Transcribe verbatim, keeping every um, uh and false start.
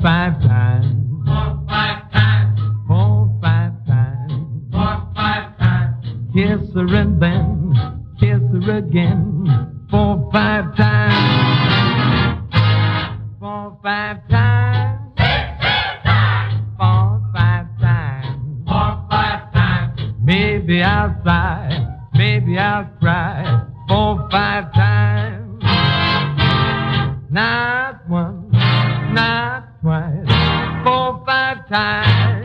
five times. Four, five times. Four, five times. Four, five times. Kiss her and then kiss her again. Four, five times. Four, five times. Four, five times. Four, five times. Maybe I'll sigh, maybe I'll cry. Four, five times. Not once, not twice. Four, five times.